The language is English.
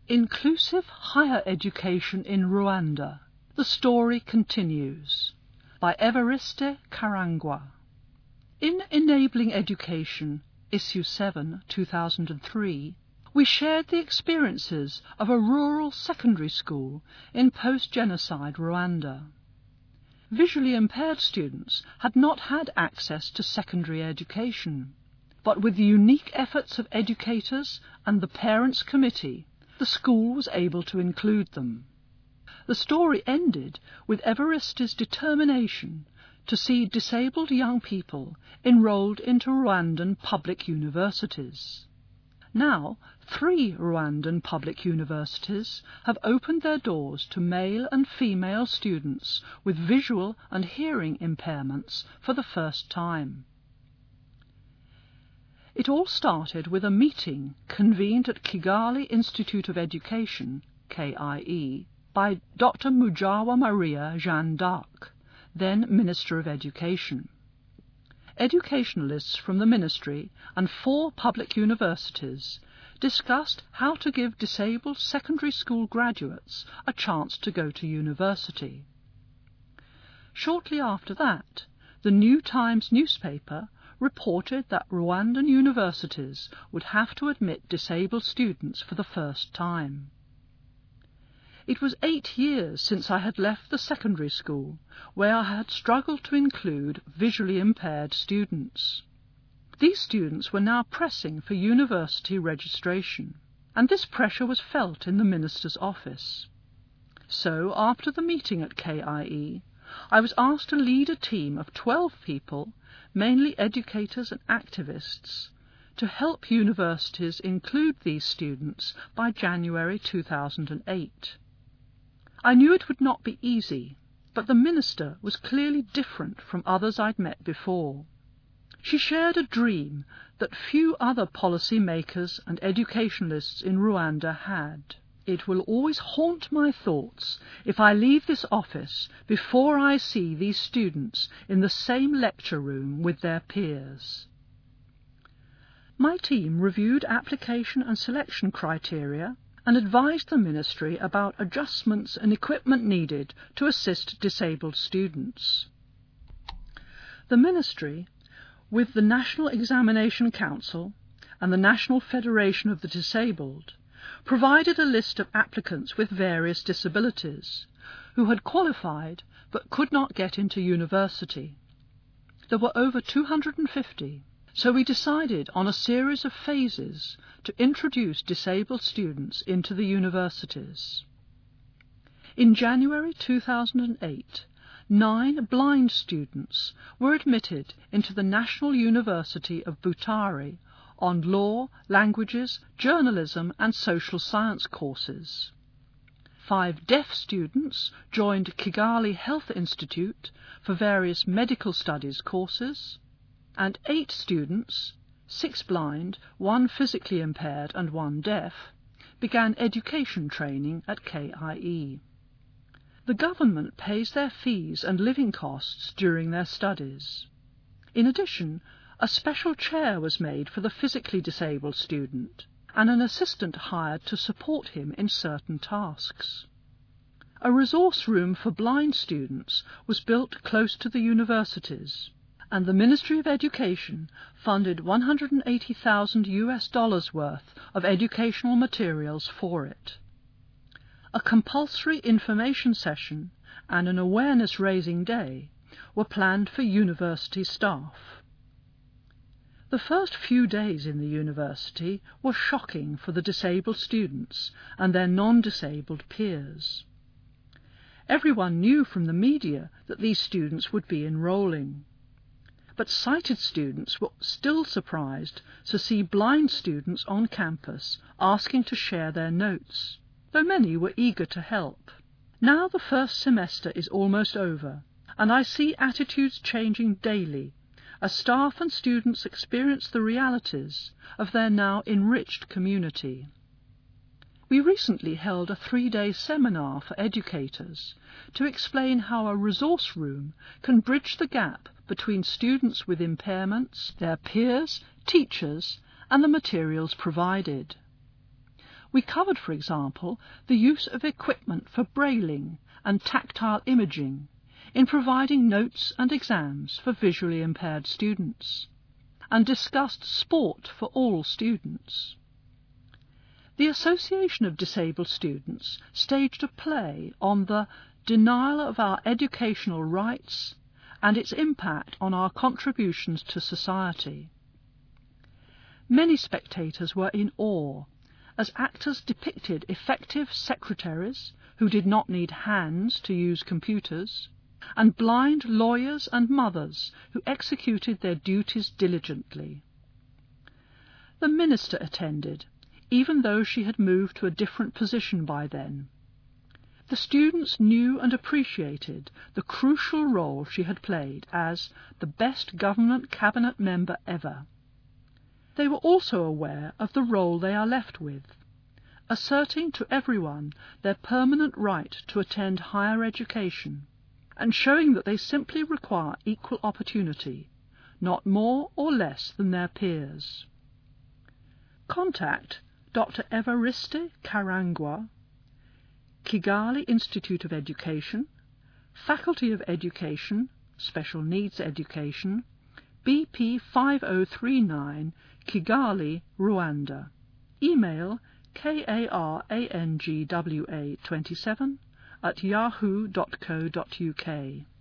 Inclusive Higher Education in Rwanda. The Story Continues by Evariste Karangwa. In Enabling Education, Issue 7, 2003, we shared the experiences of a rural secondary school in post-genocide Rwanda. Visually impaired students had not had access to secondary education, but with the unique efforts of educators and the Parents' Committee, the school was able to include them. The story ended with Evariste's determination to see disabled young people enrolled into Rwandan public universities. Now, 3 Rwandan public universities have opened their doors to male and female students with visual and hearing impairments for the first time. It all started with a meeting convened at Kigali Institute of Education, KIE, by Dr. Mujawa Maria Jeanne d'Arc, then Minister of Education. Educationalists from the ministry and 4 public universities discussed how to give disabled secondary school graduates a chance to go to university. Shortly after that, the New Times newspaper reported that Rwandan universities would have to admit disabled students for the first time. It was 8 years since I had left the secondary school, where I had struggled to include visually impaired students. These students were now pressing for university registration, and this pressure was felt in the minister's office. So, after the meeting at KIE, I was asked to lead a team of 12 people, mainly educators and activists, to help universities include these students by January 2008. I knew it would not be easy, but the minister was clearly different from others I'd met before. She shared a dream that few other policy makers and educationalists in Rwanda had. It will always haunt my thoughts if I leave this office before I see these students in the same lecture room with their peers. My team reviewed application and selection criteria and advised the Ministry about adjustments and equipment needed to assist disabled students. The Ministry, with the National Examination Council and the National Federation of the Disabled, provided a list of applicants with various disabilities who had qualified but could not get into university. There were over 250, so we decided on a series of phases to introduce disabled students into the universities. In January 2008, 9 blind students were admitted into the National University of Butare on law, languages, journalism and social science courses. 5 deaf students joined Kigali Health Institute for various medical studies courses, and 8 students, 6 blind, 1 physically impaired and 1 deaf, began education training at KIE. The government pays their fees and living costs during their studies. In addition, a special chair was made for the physically disabled student, and an assistant hired to support him in certain tasks. A resource room for blind students was built close to the universities, and the Ministry of Education funded $180,000 worth of educational materials for it. A compulsory information session and an awareness-raising day were planned for university staff. The first few days in the university were shocking for the disabled students and their non-disabled peers. Everyone knew from the media that these students would be enrolling, but sighted students were still surprised to see blind students on campus asking to share their notes, though many were eager to help. Now the first semester is almost over, and I see attitudes changing daily as staff and students experience the realities of their now enriched community. We recently held a 3-day seminar for educators to explain how a resource room can bridge the gap between students with impairments, their peers, teachers, and the materials provided. We covered, for example, the use of equipment for brailing and tactile imaging in providing notes and exams for visually impaired students, and discussed sport for all students. The Association of Disabled Students staged a play on the denial of our educational rights and its impact on our contributions to society. Many spectators were in awe as actors depicted effective secretaries who did not need hands to use computers, and blind lawyers and mothers who executed their duties diligently. The minister attended, even though she had moved to a different position by then. The students knew and appreciated the crucial role she had played as the best government cabinet member ever. They were also aware of the role they are left with, asserting to everyone their permanent right to attend higher education, and showing that they simply require equal opportunity, not more or less than their peers. Contact Dr. Evariste Karangwa, Kigali Institute of Education, Faculty of Education, Special Needs Education, BP 5039, Kigali, Rwanda. Email karangwa27@yahoo.co.uk.